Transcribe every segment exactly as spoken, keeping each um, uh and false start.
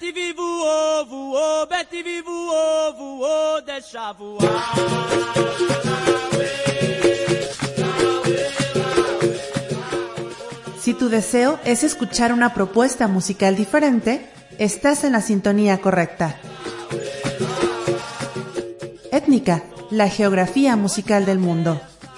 Betivi voou, voou, Betivi voou, voou, deixa voar. Si tu deseo es escuchar una propuesta musical diferente, estás en la sintonía correcta. Étnica, la geografía musical del mundo.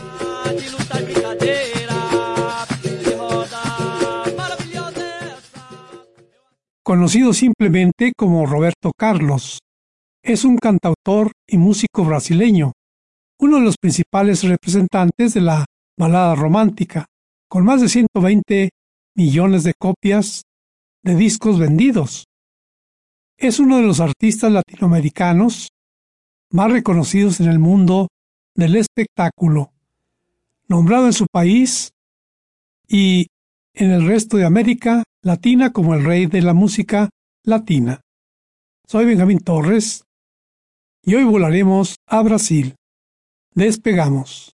Conocido simplemente como Roberto Carlos, es un cantautor y músico brasileño, uno de los principales representantes de la balada romántica, con más de ciento veinte millones de copias de discos vendidos. Es uno de los artistas latinoamericanos más reconocidos en el mundo del espectáculo, nombrado en su país y en el resto de América Latina como el rey de la música latina. Soy Benjamín Torres y hoy volaremos a Brasil. Despegamos.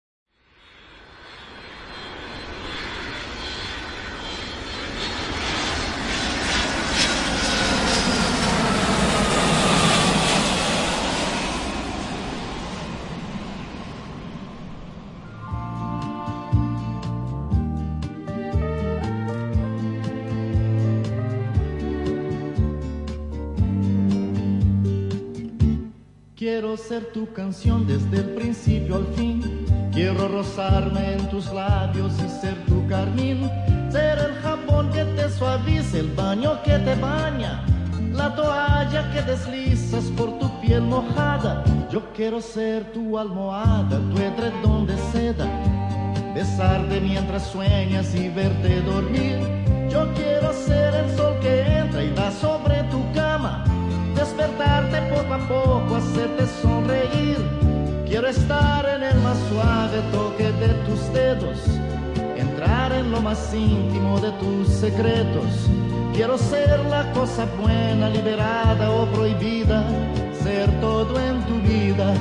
Quiero ser tu canción desde el principio al fin. Quiero rozarme en tus labios y ser tu carmín. Ser el jabón que te suaviza, el baño que te baña, la toalla que deslizas por tu piel mojada. Yo quiero ser tu almohada, tu edredón de seda, besarte mientras sueñas y verte dormir. Yo quiero ser el sol que entra y da sobre tu cama, despertarte poco a poco, hacerte sonreír. Quiero estar en el más suave toque de tus dedos, entrar en lo más íntimo de tus secretos. Quiero ser la cosa buena, liberada o prohibida, ser todo en tu vida.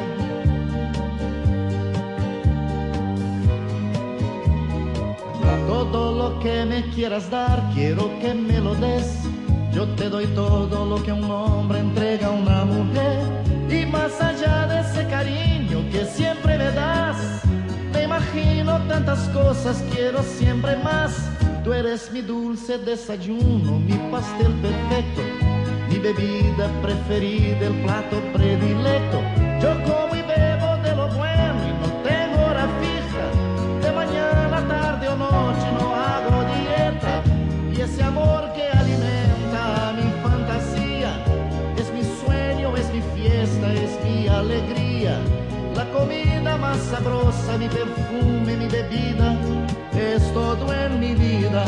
Todo lo que me quieras dar, quiero que me lo des. Yo te doy todo lo que un hombre entrega a una mujer, y más allá de ese cariño que siempre me das, te imagino tantas cosas, quiero siempre más. Tú eres mi dulce desayuno, mi pastel perfecto, mi bebida preferida, el plato predilecto. Yo como y bebo de lo bueno y no tengo hora fija, de mañana, tarde o noche no hago dieta. Y ese amor que alimenta mi fantasía es mi sueño, es mi fiesta, es mi alegría. La comida más sabrosa, mi perfume, mi bebida, es todo en mi vida.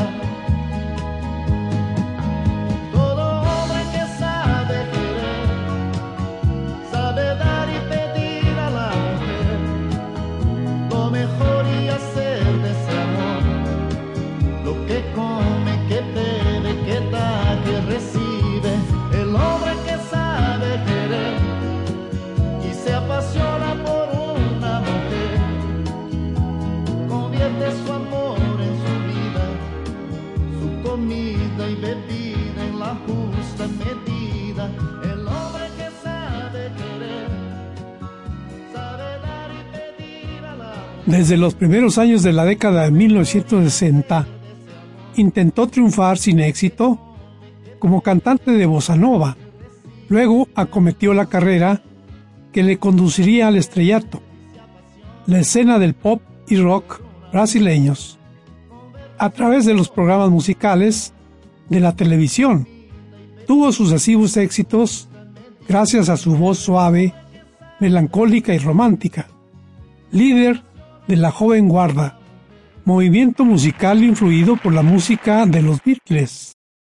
Todo hombre que sabe querer, sabe dar y pedir a la mujer lo mejor y hacer de ese amor lo que come, que bebe, que da, que recibe. El hombre que sabe querer y se apasiona por una mujer, convierte su amor en su vida, su comida y bebida en la justa medida. El hombre que sabe querer, sabe dar y pedir a la mujer. Desde los primeros años de la década de mil novecientos sesenta, intentó triunfar sin éxito como cantante de bossa nova. Luego acometió la carrera que le conduciría al estrellato, la escena del pop y rock brasileños, a través de los programas musicales de la televisión. Tuvo sucesivos éxitos gracias a su voz suave, melancólica y romántica. Líder de la joven guarda, movimiento musical influido por la música de los Beatles.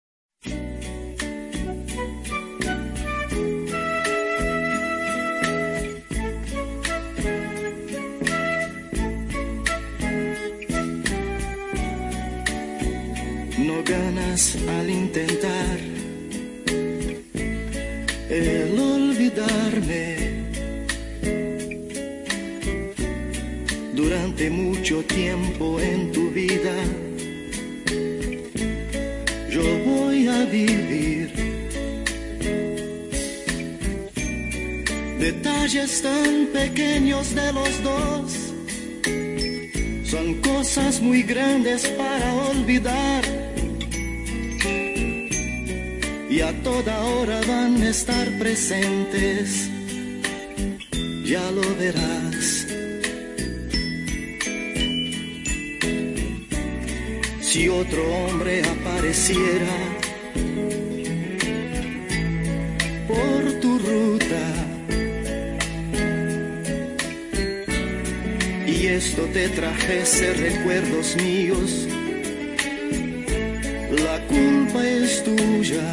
No ganas al intentar el olvidarme. Durante mucho tiempo en tu vida yo voy a vivir Detalles tan pequeños de los dos son cosas muy grandes para olvidar, y a toda hora van a estar presentes, ya lo verás. Si otro hombre apareciera por tu ruta y esto te trajese recuerdos míos, la culpa es tuya.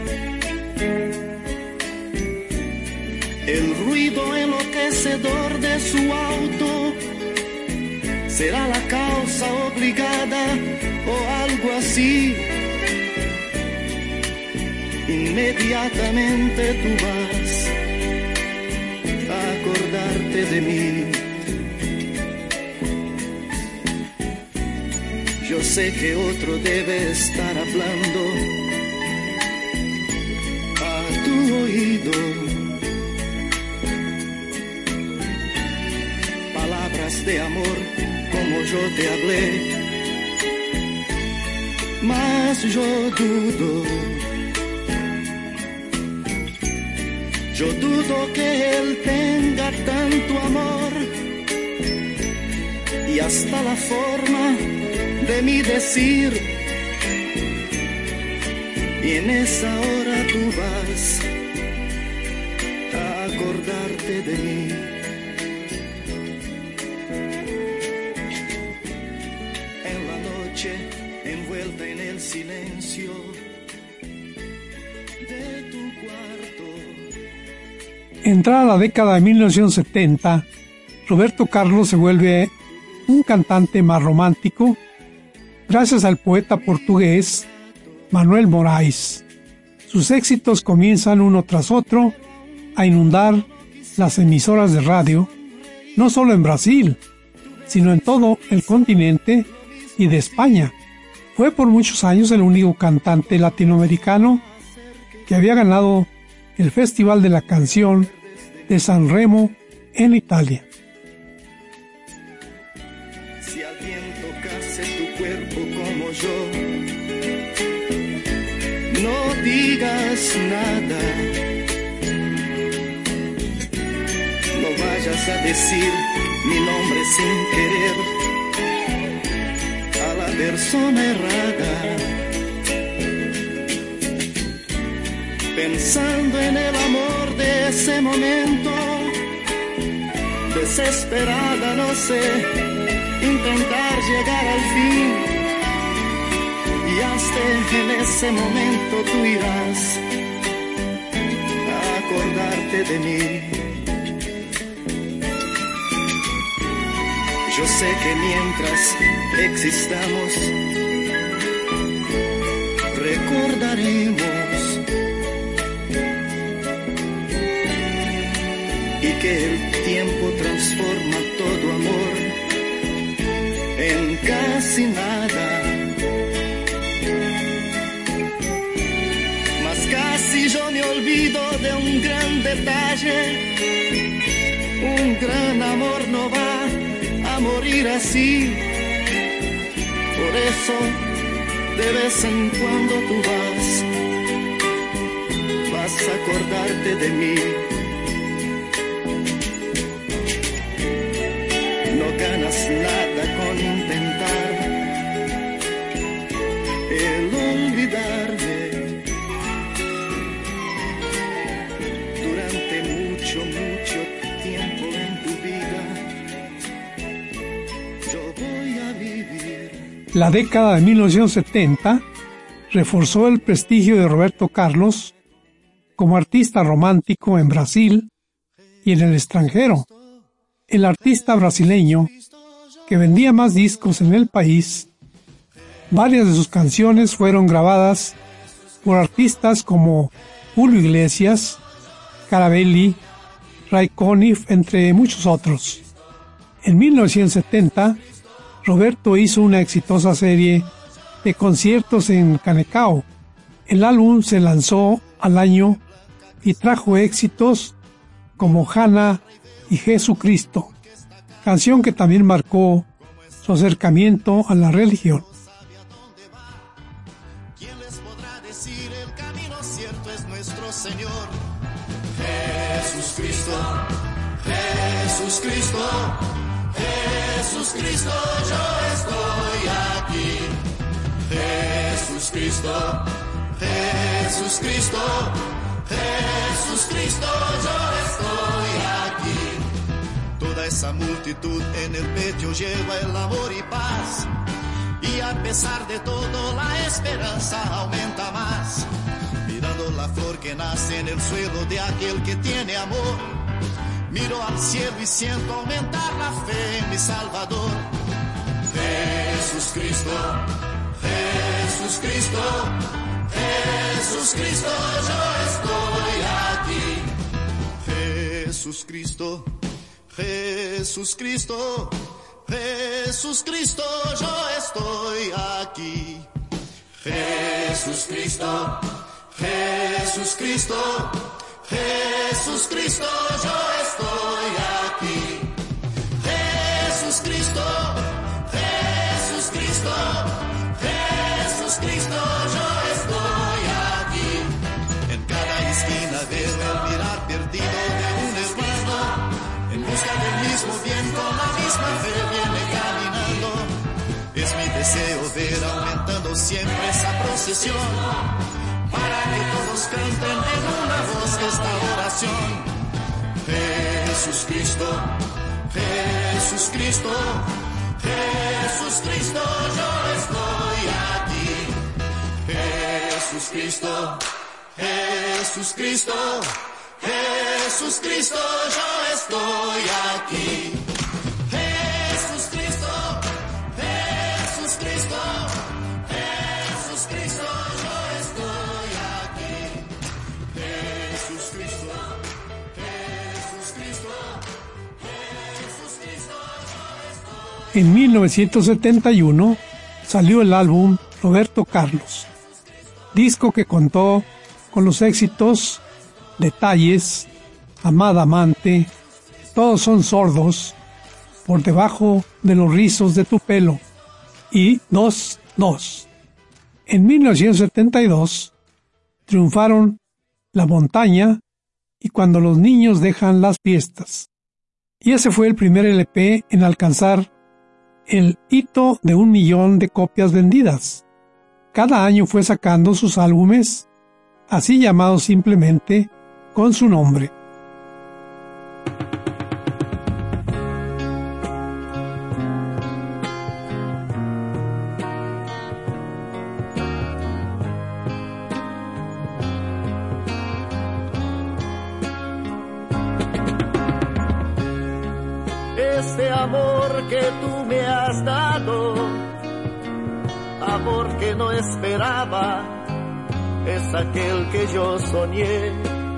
El ruido enloquecedor de su auto será la causa obligada o algo así. Inmediatamente tú vas a acordarte de mí. Yo sé que otro debe estar hablando a tu oído, palabras de amor como yo te hablé, mas yo dudo, yo dudo que él tenga tanto amor, y hasta la forma de mi decir, y en esa hora tú vas a acordarte de mí. En la noche, envuelta en el silencio de tu cuarto. Entrada la década de mil novecientos setenta, Roberto Carlos se vuelve un cantante más romántico gracias al poeta portugués Manuel Moraes. Sus éxitos comienzan uno tras otro a inundar las emisoras de radio, no solo en Brasil, sino en todo el continente y de España. Fue por muchos años el único cantante latinoamericano que había ganado el Festival de la Canción de San Remo en Italia. Si alguien tocase tu cuerpo como yo, no digas nada, no vayas a decir mi nombre sin querer a la persona errada. Pensando en el amor de ese momento, desesperada, no sé, intentar llegar al fin, y hasta en ese momento tú irás a acordarte de mí. Yo sé que mientras existamos, recordaremos, y que el tiempo transforma todo amor en casi nada. Mas casi yo me olvido de un gran detalle. Un gran amor no va a morir así. Por eso de vez en cuando tú vas, vas a acordarte de mí. No ganas nada con intentar el olvidarme. Durante mucho, mucho tiempo en tu vida, yo voy a vivir. La década de mil novecientos setenta reforzó el prestigio de Roberto Carlos como artista romántico en Brasil y en el extranjero. El artista brasileño que vendía más discos en el país, varias de sus canciones fueron grabadas por artistas como Julio Iglesias, Carabelli, Ray Conniff, entre muchos otros. En mil novecientos setenta, Roberto hizo una exitosa serie de conciertos en Canecao. El álbum se lanzó al año y trajo éxitos como Hannah y Jesucristo, canción que también marcó su acercamiento a la religión. ¿Quién les podrá decir el camino cierto es nuestro Señor? Jesús Cristo, Jesús Cristo, Jesús Cristo, yo estoy aquí. Jesús Cristo, Jesús Cristo, Jesús Cristo, yo estoy aquí. Toda esa multitud en el pecho lleva el amor y paz. Y a pesar de todo la esperanza aumenta más. Mirando la flor que nace en el suelo de aquel que tiene amor. Miro al cielo y siento aumentar la fe en mi Salvador. Jesús Cristo, Jesús Cristo, Jesús Cristo, yo estoy aquí. Jesús Cristo, Jesús Cristo, Jesús Cristo, yo estoy aquí. Jesús Cristo, Jesús Cristo, Jesús Cristo, yo estoy aquí. Jesús Cristo, Jesús Cristo, Jesús Cristo, yo estoy aquí. En cada esquina veo el mirar perdido de un hermano, en busca del mismo bien con la misma fe viene caminando. Es mi deseo ver aumentando siempre esa procesión, para que todos canten en una voz esta oración. Jesús Cristo, Jesús Cristo, Jesús Cristo, yo estoy aquí. Jesús Cristo, Jesús Cristo, Jesús Cristo, yo estoy aquí. Jesús Cristo, Jesús Cristo, Jesús Cristo, yo estoy aquí. Jesús Cristo, Jesús Cristo, Jesús Cristo, yo estoy. En mil novecientos setenta y uno salió el álbum Roberto Carlos, disco que contó con los éxitos Detalles, Amada Amante, Todos son sordos, Por debajo de los rizos de tu pelo y dos dos. En mil novecientos setenta y dos triunfaron La Montaña y Cuando los niños dejan las fiestas. Y ese fue el primer L P en alcanzar el hito de un millón de copias vendidas. Cada año fue sacando sus álbumes, así llamados simplemente con su nombre. Este amor que tú me has dado, amor que no esperaba, es aquel que yo soñé.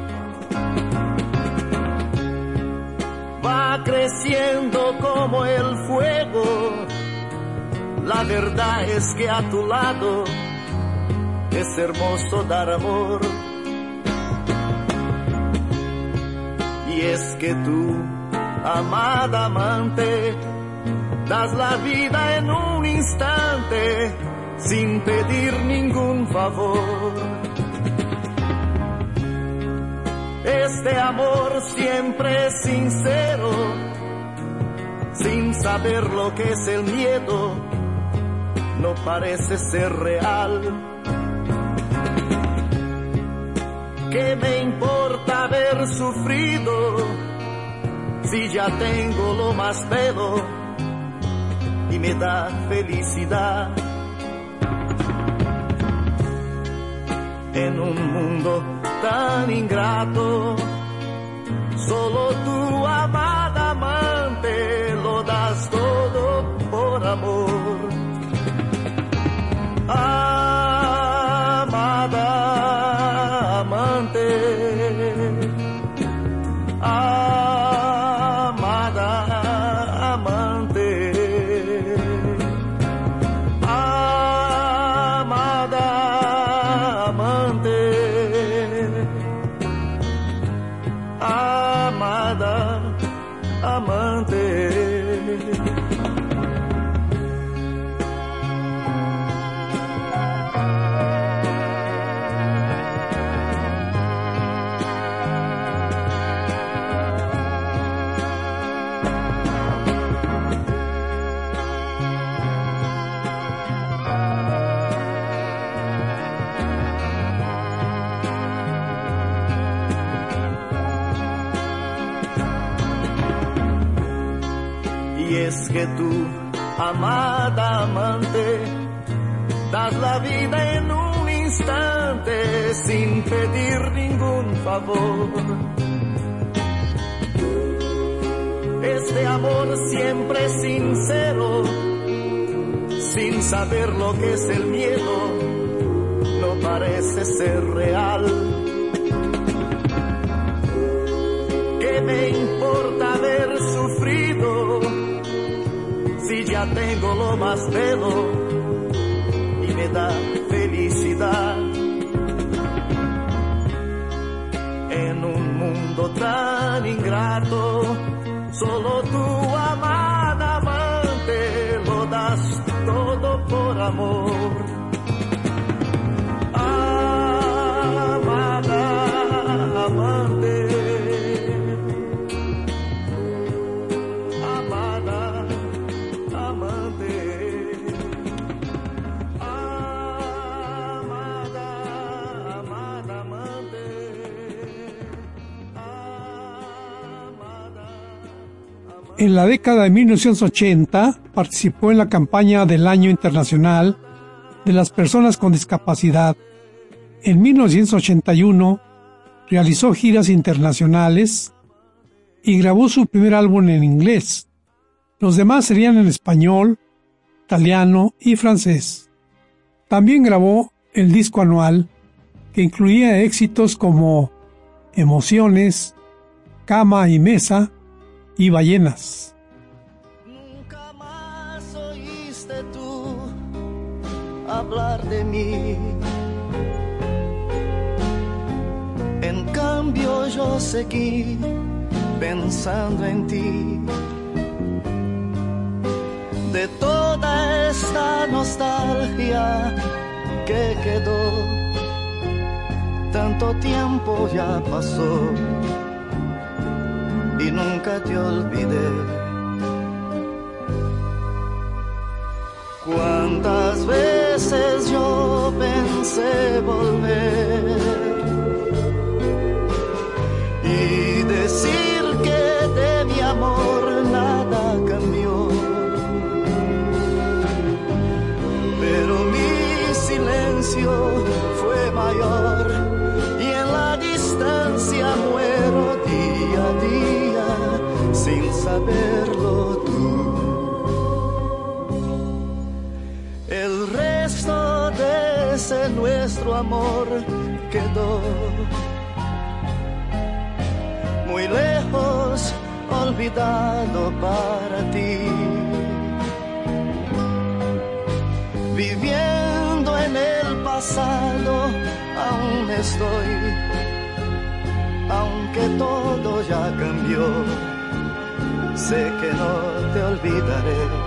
Va creciendo como el fuego, la verdad es que a tu lado es hermoso dar amor. Y es que tú, amada amante, das la vida en un instante sin pedir ningún favor. Este amor siempre es sincero, sin saber lo que es el miedo, no parece ser real. ¿Qué me importa haber sufrido si ya tengo lo más bello y me da felicidad? En un mundo tan ingrato, solo tú, amada amante, lo das todo por amor. Amada amante, amada amante, amada amante, amada es que tú, amada amante, das la vida en un instante sin pedir ningún favor. Este amor siempre sincero, sin saber lo que es el miedo, no parece ser real. ¿Qué me importa haber sufrido si ya tengo lo más bello y me da felicidad? En un mundo tan ingrato, solo tu amada amante lo das todo por amor. Amada amante, amada amante, amada, amada amante, amada. En la década de mil novecientos ochenta participó en la campaña del Año Internacional de las Personas con Discapacidad. En mil novecientos ochenta y uno realizó giras internacionales y grabó su primer álbum en inglés. Los demás serían en español, italiano y francés. También grabó el disco anual, que incluía éxitos como Emociones, Cama y Mesa y Ballenas. Nunca más oíste tú hablar de mí. En cambio yo seguí pensando en ti. De toda esta nostalgia que quedó, tanto tiempo ya pasó y nunca te olvidé. Cuántas veces yo pensé volver y decir que de mi amor nada cambió, pero mi silencio fue mayor y en la distancia muero día a día sin saberlo tú. El resto de ese nuestro amor quedó muy lejos, olvidado para ti. Viviendo en el pasado aún estoy, aunque todo ya cambió, sé que no te olvidaré.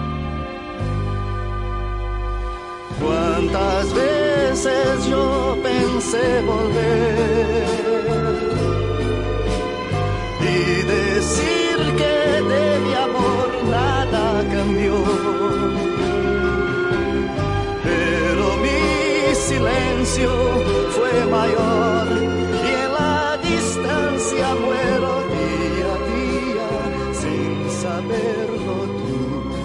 Cuántas veces yo pensé volver y decir que de mi amor nada cambió, pero mi silencio fue mayor y en la distancia muero día a día sin saberlo tú.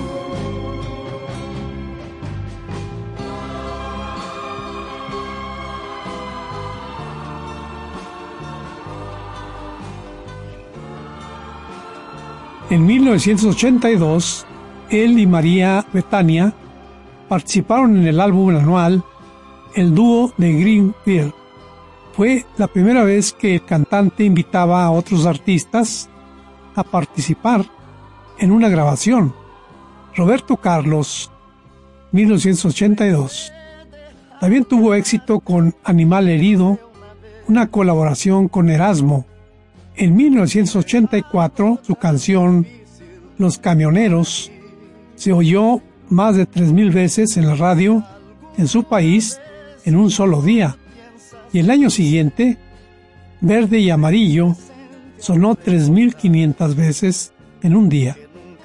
En mil novecientos ochenta y dos, él y María Bethania participaron en el álbum anual El Dúo de Greenfield. Fue la primera vez que el cantante invitaba a otros artistas a participar en una grabación. Roberto Carlos, mil novecientos ochenta y dos. También tuvo éxito con Animal Herido, una colaboración con Erasmo. En mil novecientos ochenta y cuatro, su canción Los Camioneros se oyó más de tres mil veces en la radio en su país en un solo día. Y el año siguiente, Verde y Amarillo sonó tres mil quinientas veces en un día.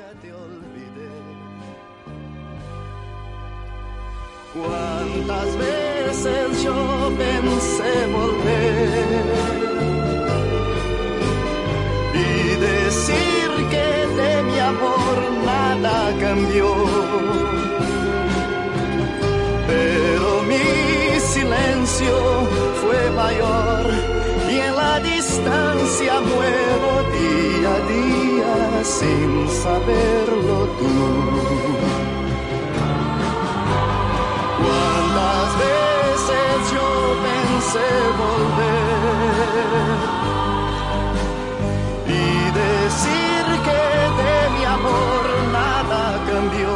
Cuántas veces yo pensé volver y decir que de mi amor nada cambió. Pero mi silencio fue mayor y en la distancia muero día a día sin saberlo tú. Cuántas veces yo pensé volver y decir que de mi amor nada cambió,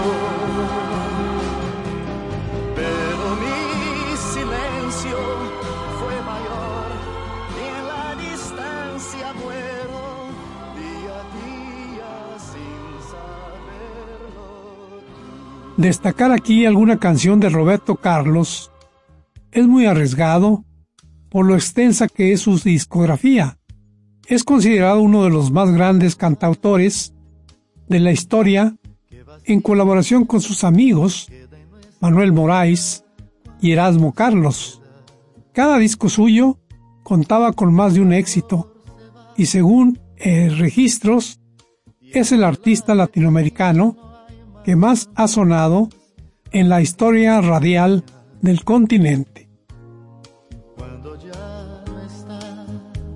pero mi silencio fue mayor y en la distancia muero día a día sin saberlo. Destacar aquí alguna canción de Roberto Carlos es muy arriesgado por lo extensa que es su discografía. Es considerado uno de los más grandes cantautores de la historia en colaboración con sus amigos Manuel Moraes y Erasmo Carlos. Cada disco suyo contaba con más de un éxito y según eh, registros es el artista latinoamericano que más ha sonado en la historia radial del continente. Cuando ya no está,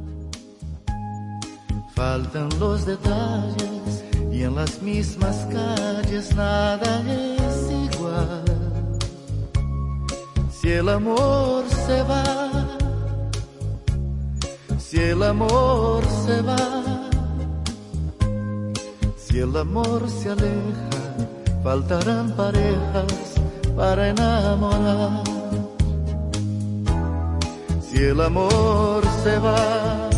faltan los detalles y en las mismas calles nada es igual. Si el amor se va, si el amor se va, si el amor se aleja, faltarán parejas para enamorar. Si el amor se va,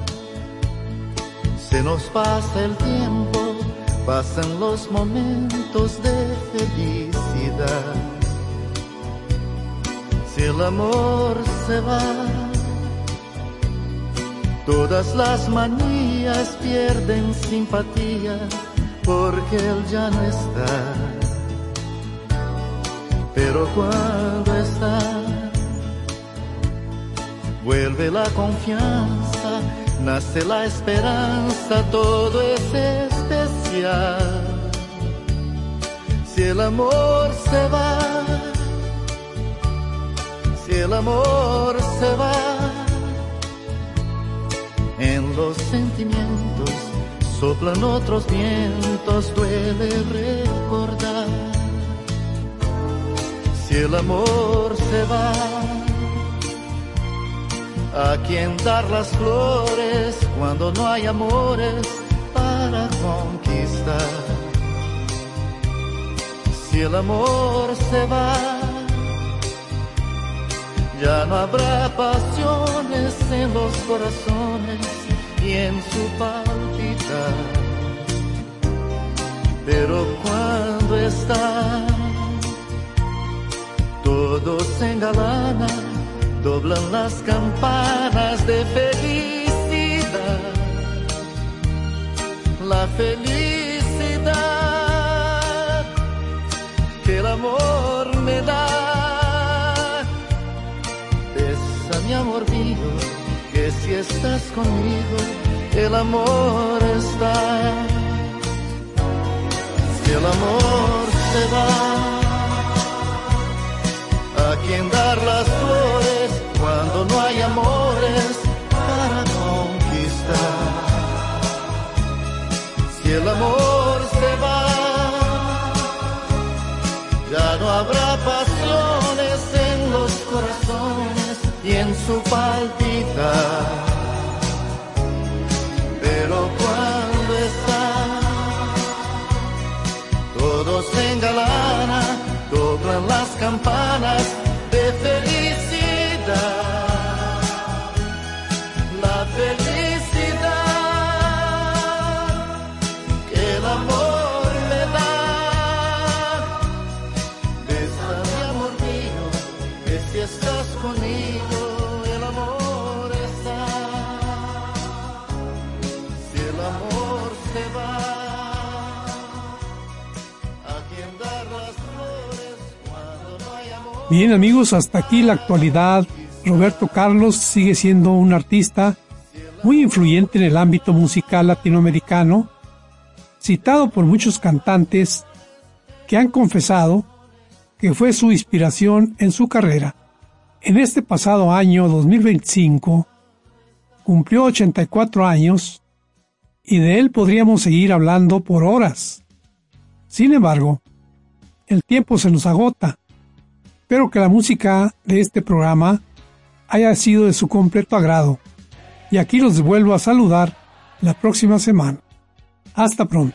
se nos pasa el tiempo, pasan los momentos de felicidad. Si el amor se va, todas las manías pierden simpatía, porque él ya no está. Pero cuando está, vuelve la confianza, nace la esperanza, todo es especial. Si el amor se va, si el amor se va, en los sentimientos soplan otros vientos, duele recordar. Si el amor se va, ¿a quién dar las flores cuando no hay amores para conquistar? Si el amor se va, ya no habrá pasiones en los corazones y en su palpitar. Pero cuando está, todo se engalana, doblan las campanas de felicidad. La felicidad que el amor me da. Besa mi amor mío, que si estás conmigo, el amor está. Si el amor se va, ¿a quién dar las flores cuando no hay amores para conquistar? Si el amor se va, ya no habrá pasiones en los corazones y en su palpitar. Pero cuando está, todo se engalana, doblan las campanas de felicidad. La felicidad que el amor me da. Besa mi amor mío, que si estás conmigo, el amor está. Si el amor se va, bien amigos, hasta aquí la actualidad. Roberto Carlos sigue siendo un artista muy influyente en el ámbito musical latinoamericano, citado por muchos cantantes que han confesado que fue su inspiración en su carrera. En este pasado año dos mil veinticinco cumplió ochenta y cuatro años y de él podríamos seguir hablando por horas. Sin embargo, el tiempo se nos agota. Espero que la música de este programa haya sido de su completo agrado. Y aquí los vuelvo a saludar la próxima semana. Hasta pronto.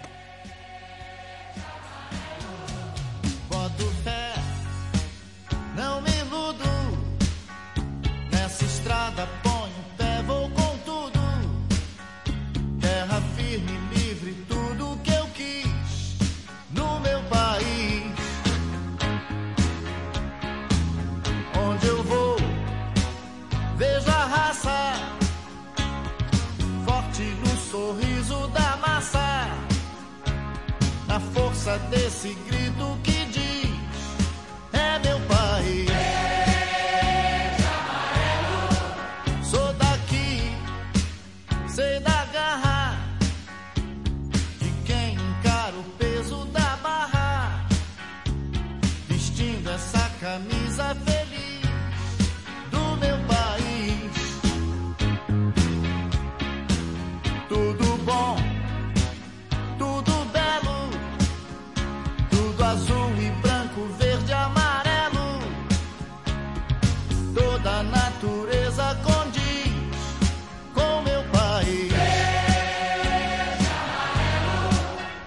Boto fé, não me iludo. Nessa estrada ponho pé, vou com tudo. Terra firme, livre, tudo que eu quis no meu país. Onde eu vou, vejo a raça forte no sorriso da massa, na força desse grito que diz: é meu país. Verde, amarelo. Sou daqui, sei da garra de quem encara o peso da barra, vestindo essa camisa feliz do meu país. Tudo bom, tudo belo, tudo azul e branco, verde e amarelo. Toda a natureza condiz com meu país. Verde, amarelo,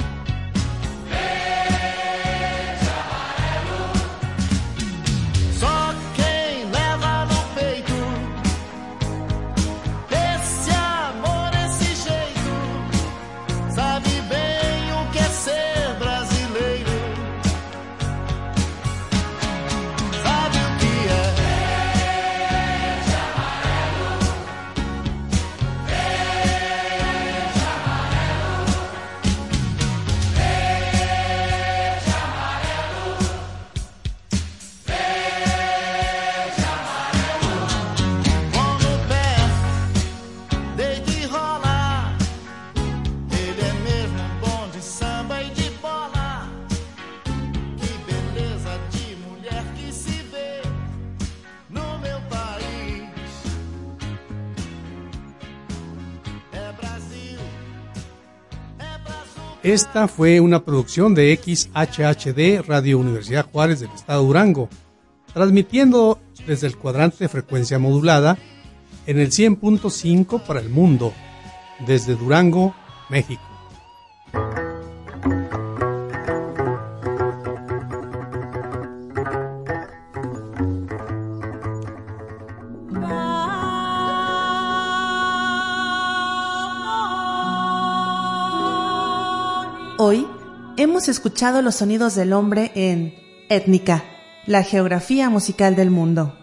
verde, amarelo. Só quem leva no peito esse amor, esse jeito, sabe bem o que é ser brasileiro. Sabe o que é verde, amarelo, verde, amarelo, verde, amarelo, verde, amarelo. Mão no pé, deita e rola. Ele é mesmo bom de samba e de bola. Que beleza de mulher que se vê no meu país. É Brasil, é Brasil. Esta fue una producción de X H H D Radio Universidad Juárez del Estado de Durango, transmitiendo desde el cuadrante de frecuencia modulada en el cien punto cinco para el mundo, desde Durango, México. Hoy hemos escuchado los sonidos del hombre en Étnica, la geografía musical del mundo.